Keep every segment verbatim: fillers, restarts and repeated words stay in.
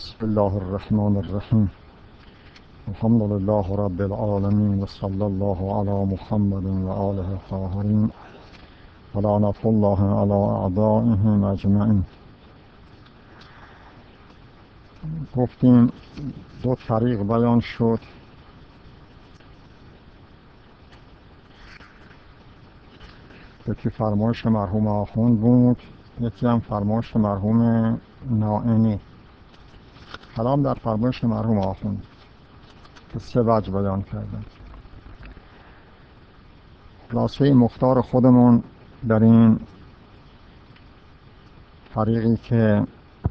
بسم الله الرحمن الرحیم. الحمد لله رب العالمین و صلی الله علی محمد و آله الطاهرین و لعنة الله علی اعدائهم اجمعین. گفتیم دو طریق بیان شد. یکی فرمایش مرحوم آخوند بود، یکی هم فرمایش مرحوم نائینی. کلام در فرمایش مرحوم آخوند که سه وجه بیان کردن. خلاصه مختار خودمون در این طریقی که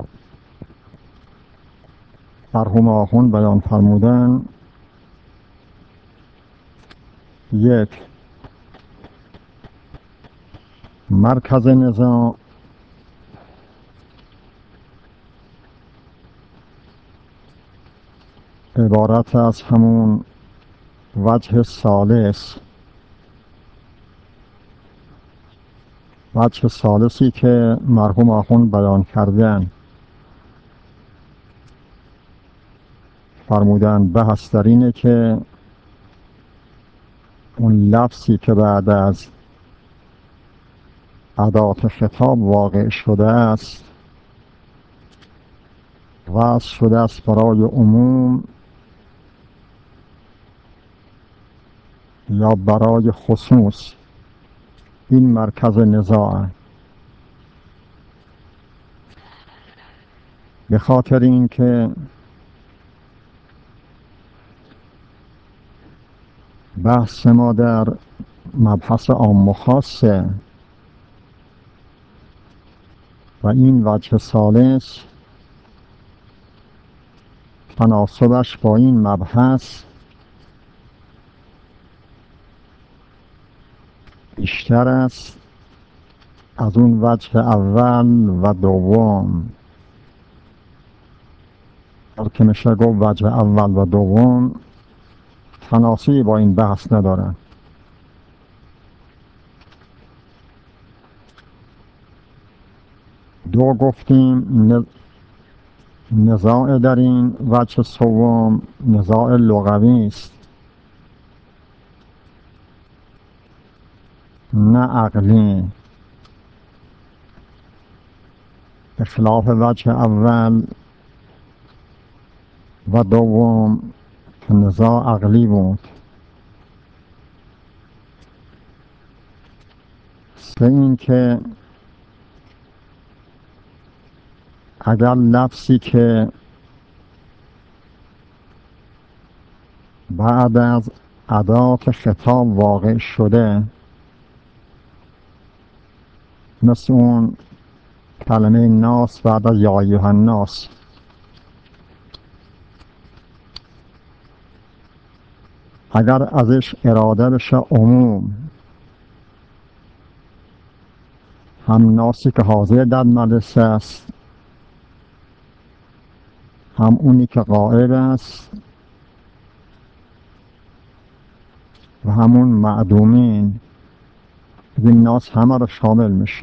مرحوم آخوند بیان فرمودن، یک، مرکز نزاع عبارت از همون وجه ثالث، وجه ثالثی که مرحوم آخوند بیان کردن. فرمودن بحث در اینه که اون لفظی که بعد از ادات خطاب واقع شده است وضع شده است برای عموم یا برای خصوص. این مرکز نزاع. به خاطر اینکه بحث ما در مبحث عام و خاصه و این وجه ثالث تناسبش با این مبحث بیشتر است از اون وجه اول و دوم. که میشه گفت وجه اول و دوم تناسبی با این بحث ندارن. دو، گفتیم نزاع در این وجه سوم نزاع لغوی است نه عقلی، به خلاف وجه اول و دوم که نزاع عقلی بود. سه، این که اگر لفظی که بعد از ادات خطاب واقع شده، مثل اون کلمه ناس بعد از یا ایها الناس، اگر ازش اراده بشه عموم، هم ناسی که حاضر در مدرسه است، هم اونی که غائب است و همون معدومین، این ناس همه رو شامل میشه.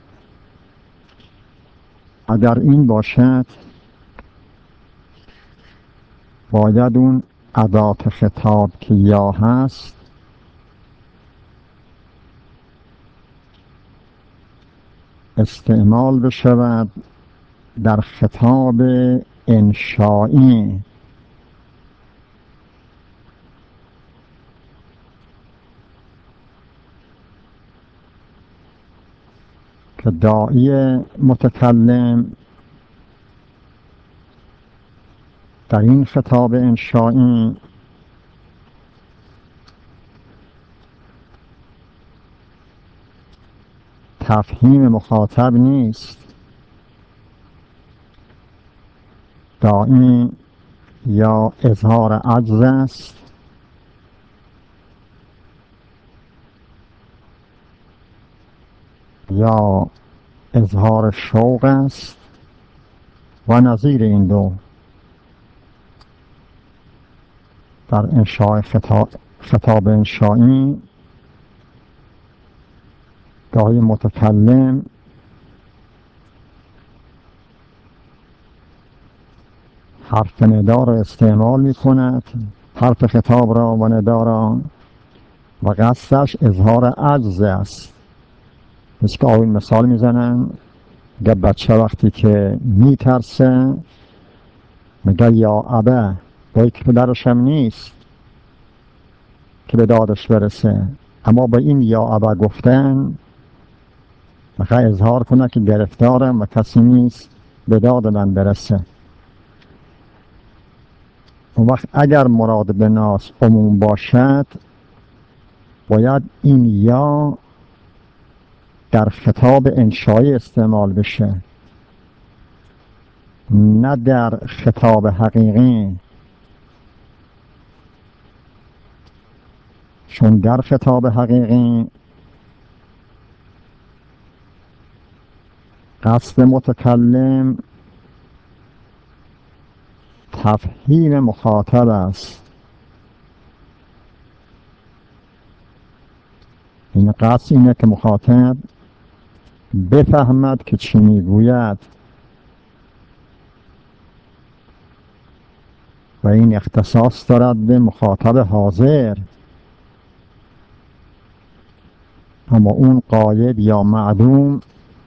اگر این باشد باید اون ادات خطاب که یا هست استعمال بشود در خطاب انشائی که داعی متکلم در این خطاب انشائی تفهیم مخاطب نیست. داعی یا اظهار عجز است یا اظهار شوق است و نظیر این دو در انشاء خطاب, خطاب انشائی داعی متکلم حرف ندا را استعمال می کند، حرف خطاب را و ندا را، و قصدش اظهار عجز است. مثل که آقای مثال میزنن که بچه وقتی که میترسه میگه یا ابه، با که پدرش هم نیست که به دادش برسه، اما با این یا ابه گفتن میخواه اظهار کنه که گرفتارم و کسی نیست به داد من برسه. اون وقت اگر مراد به ناس عموم باشد باید این یا در خطاب انشایی استعمال بشه، نه در خطاب حقیقی. چون در خطاب حقیقی قصد متکلم تفهیم مخاطب است. این قصد اینه که مخاطب بفهمد که چی میگوید و این اختصاص دارد به مخاطب حاضر. اما اون قاید یا معدوم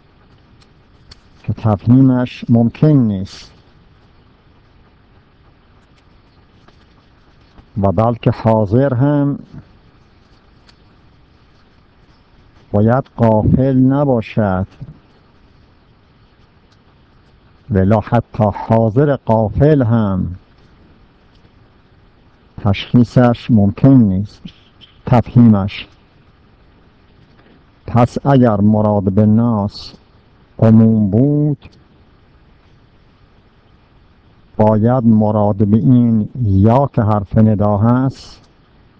که تفهیمش ممکن نیست و بلکه حاضر هم باید غافل نباشد، ولی حتی حاضر غافل هم تشخیصش ممکن نیست، تفهیمش. پس اگر مراد به ناس عموم بود باید مراد به این یا که حرف ندا هست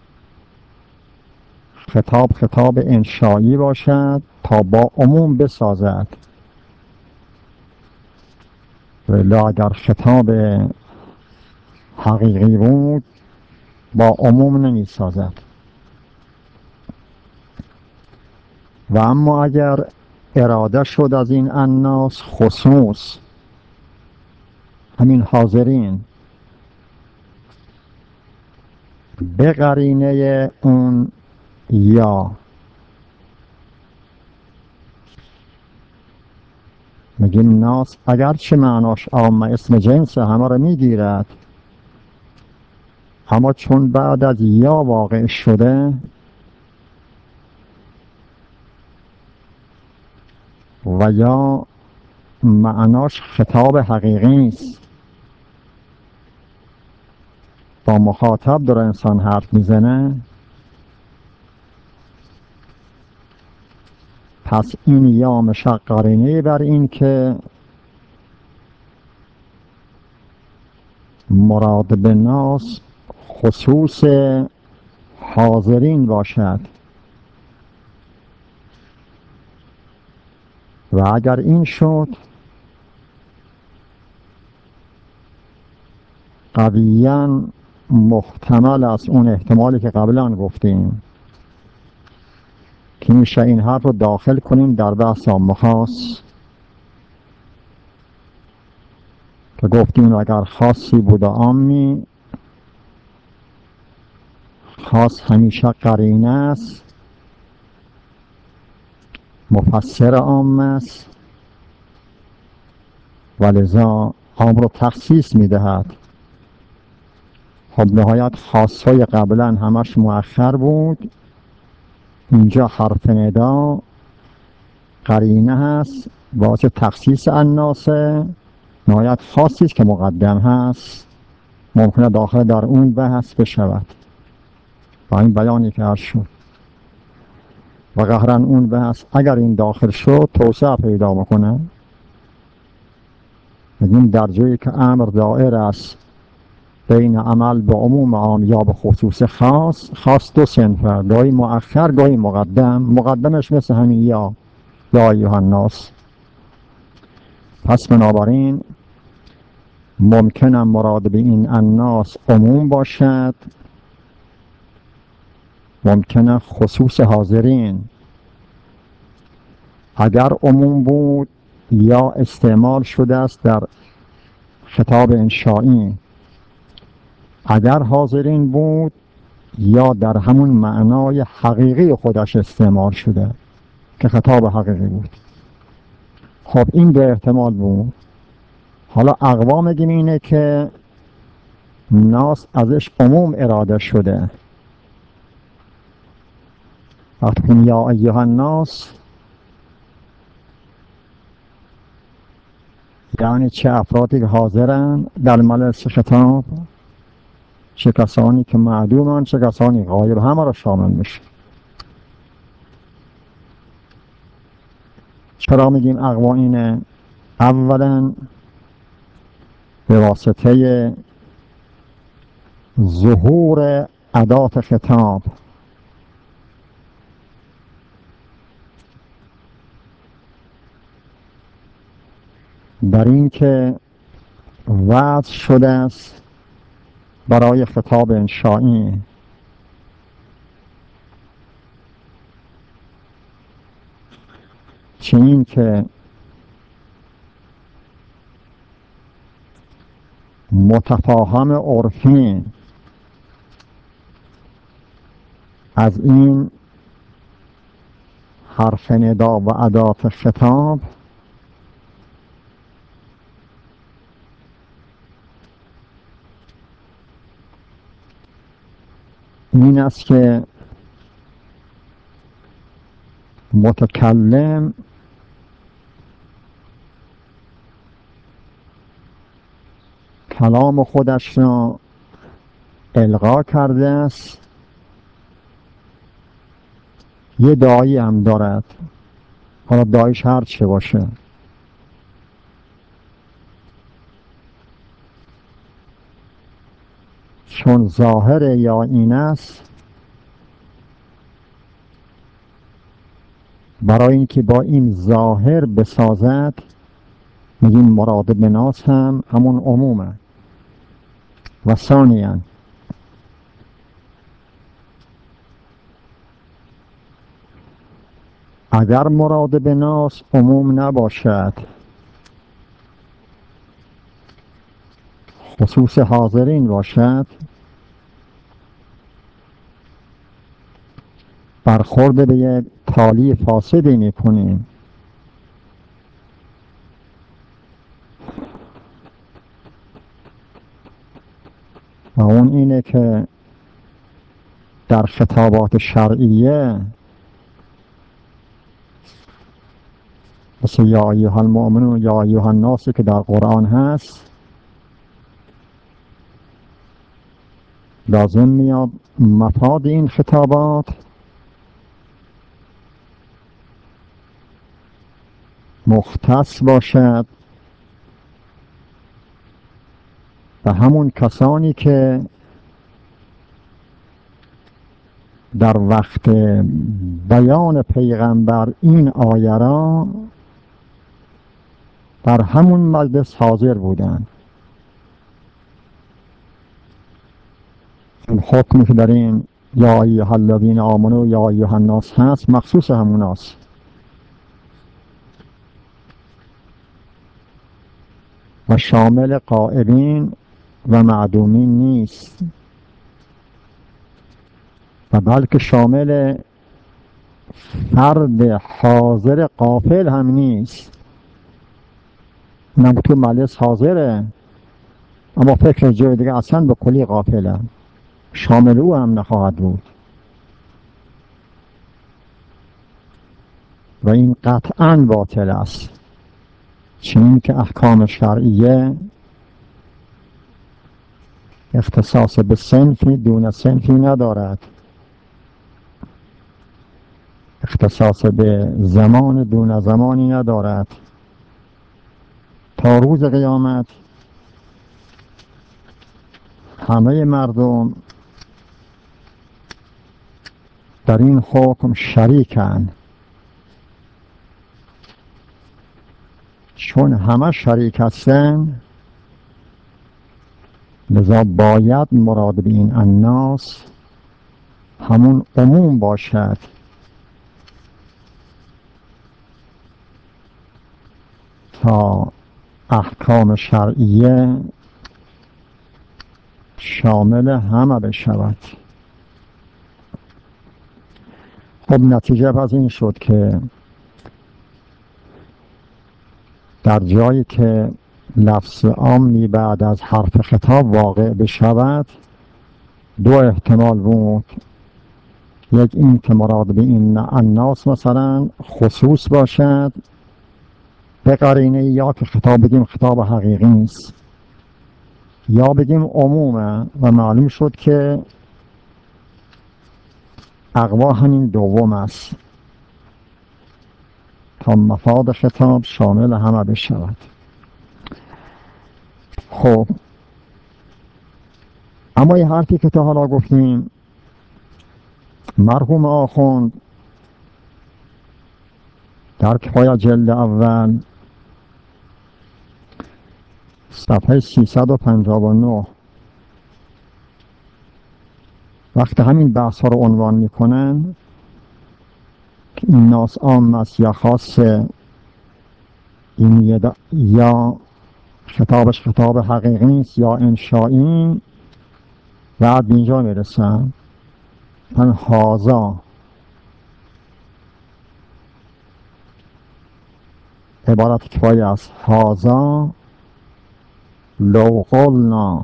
خطاب خطاب انشایی باشد تا با عموم بسازد، ولی اگر خطاب حقیقی بود با عموم نمی سازد. و اما اگر اراده شد از این الناس خصوص همین حاضرین به قرینه اون یا، میگیم ناس اگرچه معناش عام اسم جنس همه رو میگیرد، اما چون بعد از یا واقع شده و یا معناش خطاب حقیقی است، با مخاطب داره انسان حرف میزنه، پس این یا مشق قرینه بر این که مراد به ناس خصوص حاضرین باشد. و اگر این شد قویاً محتمل است اون احتمالی که قبلا گفتیم که میشه این حرف رو داخل کنیم در بحث عام خاص که گفتیم اگر خاصی بود و عامی، خاص همیشه قرینه است، مفسر عام است و لذا عام رو تخصیص میدهد. خب نهایت خاصهای قبلا همش مؤخر بود، اینجا حرف ندا قرینه هست واسه تخصیص الناسه، نهایت خاصی است که مقدم هست ممکنه داخل در اون بحث بشود. با این بیانی که عرض شد و قهرا اون بحث اگر این داخل شد توسعه پیدا میکنه. میگیم در جایی که امر دائر است بین عمل به عموم عام یا به خصوص خاص، خاص دو صنفه، گاهی مؤخر گاهی مقدم، مقدمش مثل همین یا یا ایها الناس. پس بنابراین ممکنه مراد به این الناس عموم باشد، ممکنه خصوص حاضرین. اگر عموم بود یا استعمال شده است در خطاب انشائی اگر حاضرین بود یا در همون معنای حقیقی خودش استعمال شده که خطاب حقیقی بود. خب این دو احتمال بود. حالا اقوا میگیم اینه که ناس ازش عموم اراده شده. وقتی کنیم یا ایها الناس یعنی چه افرادی که حاضرن در مجلس خطاب، چه کسانی که معدومن، چه کسانی غایب، همه را شامل میشه. چرا میگیم اقوا اینه؟ اولا به واسطه ظهور ادات خطاب. در این که وضع شده است برای خطاب انشائی. چه این که متفاهم عرفی از این حرف ندا و ادات خطاب این است که متکلم کلام خودش را القا کرده است. یه داعی هم دارد، حالا داعیش هر چه باشه، چون ظاهر یا این است، برای اینکه با این ظاهر بسازد میگیم مراد به ناس هم همون عمومه. و ثانیاً اگر مراد به ناس عموم نباشد، خصوص حاضرین باشد، برخورد به یه تالی فاسدی میکنیم. و اون اینه که در خطابات شرعیه مثل یا ایها المؤمنون یا ایها الناس که در قرآن هست، لازم میاد مفاد این خطابات مختص باشد و همون کسانی که در وقت بیان پیغمبر این آیه را در همون مجلس حاضر بودند. این حکمی که در این یا ایها الذین آمنوا یا ایها الناس هست مخصوص همون هست. و شامل غائبین و معدومین نیست، و بلکه شامل فرد حاضر غافل هم نیست. اونم تو مجلس حاضره اما فکر جای دیگه اصلا به کلی غافله، شامل او هم نخواهد بود. و این قطعاً باطل است، چون که احکام شرعیه اختصاص به صنفی دون صنفی ندارد، اختصاص به زمان دون زمانی ندارد. تا روز قیامت همه مردم در این حکم شریکند. چون همه شریک هستند لذا باید مراد به این الناس همون عموم باشد تا احکام شرعیه شامل همه بشود. خب نتیجه از این شد که در جایی که لفظ عامی بعد از حرف خطاب واقع بشود دو احتمال بود. یک این که مراد به این الناس مثلا خصوص باشد به قرینه یا که خطاب بگیم خطاب حقیقی نیست، یا بگیم عمومه و معلوم شد که اقوا همین دوم است تا مفاد خطاب شامل همه بشود. خب اما یه حرفی که تا حالا گفتیم مرحوم آخوند در کفایه جلد اول صفحه سیصد و پنجاه و نه وقتی همین بحث ها رو عنوان میکنن که این ناس عام است یا خاصه، این یا خطابش خطاب حقیقی است یا انشایی، بعد به اینجا میرسن من هازا عبارت کفایه است. هازا لو قلنا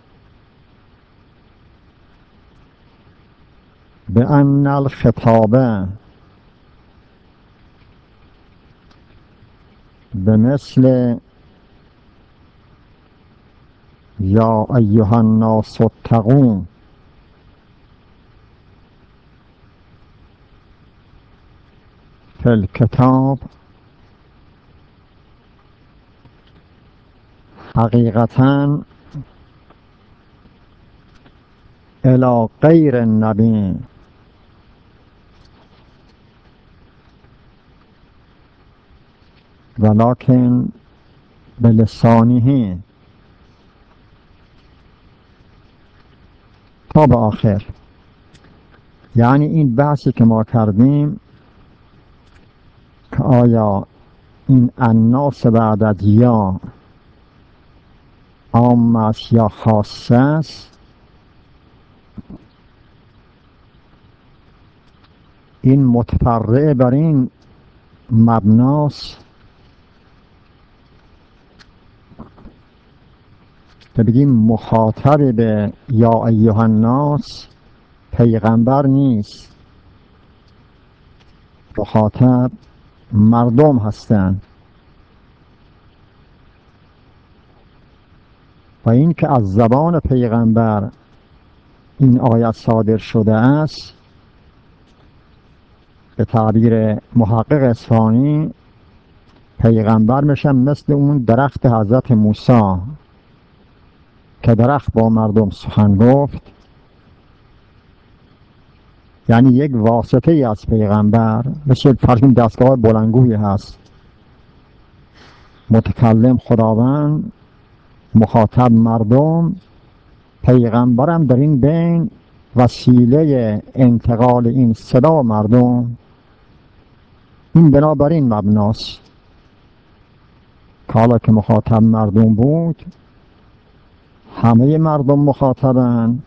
بأن الخطاب بمثل یا ایها الناس اتقوا فی الکتاب، حقیقتاً الی غیر النبی ولکن بلسانه تا به آخر. یعنی این بحثی که ما کردیم که آیا این الناس بعد از یا عام است یا خاص است، این متفرع بر این مبناست که بگیم مخاطب به یا ایها الناس پیغمبر نیست، مخاطب مردم هستند و این که از زبان پیغمبر این آیت صادر شده است به تعبیر محقق اصفهانی پیغمبر میشن مثل اون درخت حضرت موسی که درخت با مردم سخن گفت، یعنی یک واسطه ای از پیغمبر، مثل فرض کنید دستگاه بلندگویی هست، متکلم خداوند، مخاطب مردم، پیغمبرم در این بین وسیله انتقال این صدا مردم. این بنابراین مبناست که حالا که مخاطب مردم بود همه مردم مخاطبن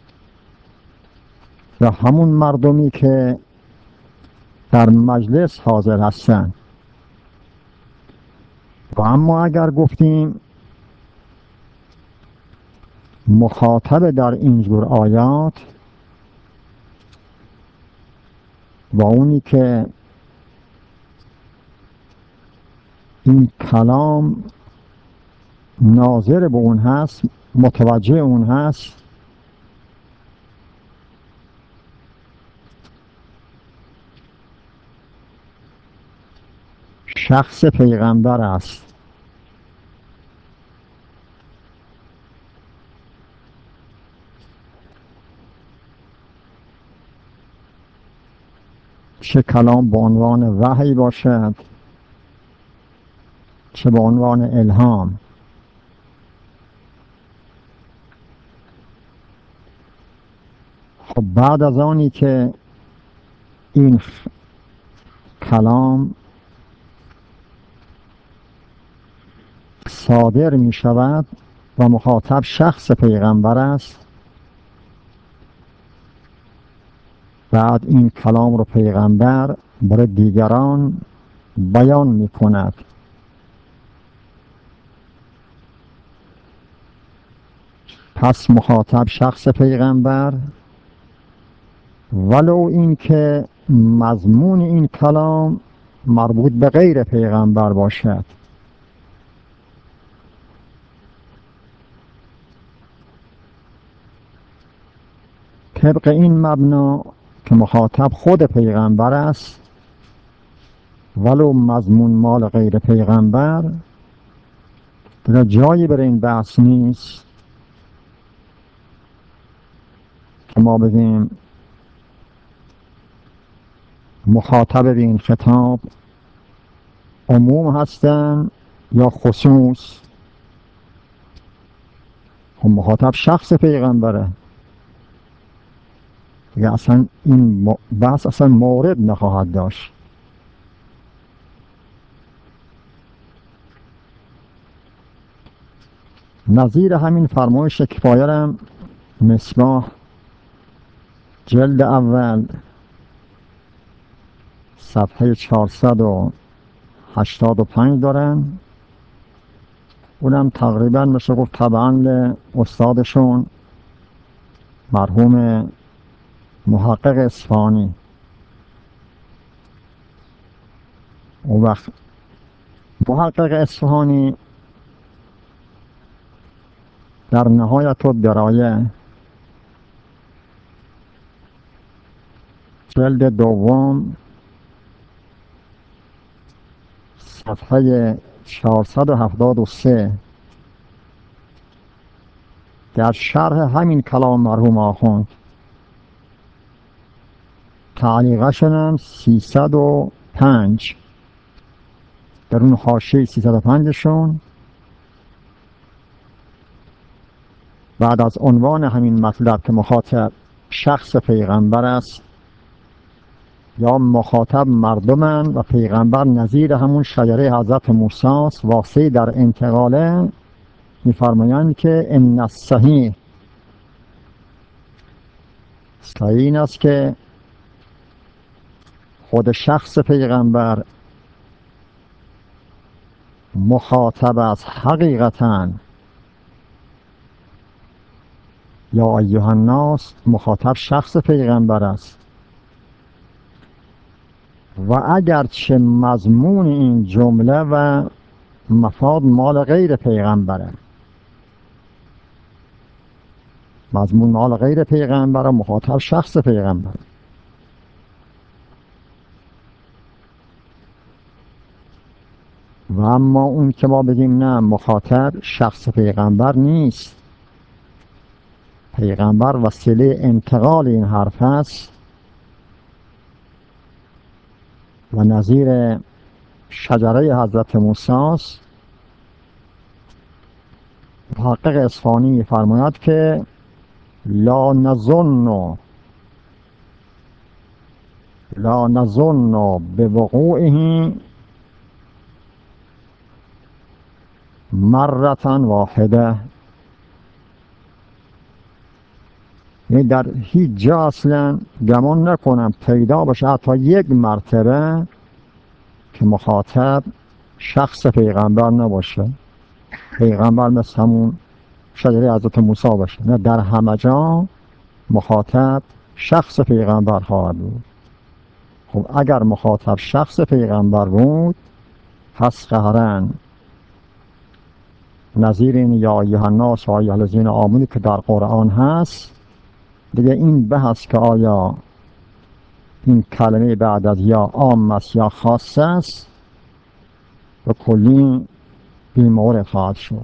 یا همون مردمی که در مجلس حاضر هستن. و اما اگر گفتیم مخاطب در اینجور آیات و اونی که این کلام ناظر به اون هست، متوجه اون هست، شخص پیغمبر است. چه کلام به عنوان وحی باشد چه به عنوان الهام. خب بعد از آنی که این کلام صادر می شود و مخاطب شخص پیغمبر است، بعد این کلام رو پیغمبر برای دیگران بیان می کند. پس مخاطب شخص پیغمبر، ولو این که مضمون این کلام مربوط به غیر پیغمبر باشد. طبق این مبنا که مخاطب خود پیغمبر است ولو مضمون مال غیر پیغمبر، دیگه جایی برای این بحث نیست که ما بگیم مخاطب به این خطاب عموم هستن یا خصوص. خب مخاطب شخص پیغمبره دیگه، اصلا این بحث اصلا مورد نخواهد داشت. نظیر همین فرمایش کفایرم مصباح جلد اول صفحه چهارصد و هشتاد و پنج دارن. اونم تقریبا میشه گفت طبعا استادشون مرحوم محقق اصفهانی. اون وقت محقق اصفهانی در نهایت الدرایه جلد دوم صفحه چهارصد و هفتاد و سه در شرح همین کلام مرحوم آخوند تعلیقشون هم سیصد و پنج در اون حاشیه سیصد و پنج شون بعد از عنوان همین مطلب که مخاطب شخص پیغمبر است یا مخاطب مردمن و پیغمبر نظیر همون شجره حضرت موسی است واسه در انتقاله، می‌فرمایند که ان الصحیح صحیح این است که خود شخص پیغمبر مخاطب از حقیقتاً یا ایها الناس مخاطب شخص پیغمبر است و اگرچه مضمون این جمله و مفاد مال غیر پیغمبره، مضمون مال غیر پیغمبر و مخاطب شخص پیغمبر. و اما اون که ما بگیم نه مخاطب شخص پیغمبر نیست، پیغمبر وسیله انتقال این حرف است و نظیر شجره حضرت موسی است، محقق اصفهانی می‌فرماید که لا نظن لا نظن بوقوعه مرة واحده، یعنی در هیچ جا اصلا گمان نکنم پیدا باشه حتی یک مرتبه که مخاطب شخص پیغمبر نباشه، پیغمبر مثل همون شجره حضرت موسی باشه. نه، در همه جا مخاطب شخص پیغمبر خواهد بود. خب اگر مخاطب شخص پیغمبر بود پس قهرن نظیر این یا ایها الناس و ایها الذین آمنوا که در قرآن هست دیگه این بحث که آیا این کلمه بعد از یا عام است یا خاص است و کلی بیمورد خواهد شد.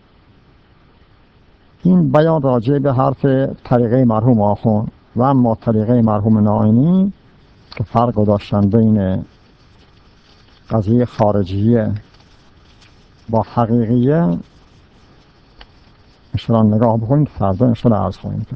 این بیان راجع به حرف طریقه مرحوم آخوند و اما طریقه مرحوم نائینی که فرق داشتن بین قضیه خارجیه با حقیقیه انشاءالله نگاه بکنید، فردا انشاءالله عرض خواهیم.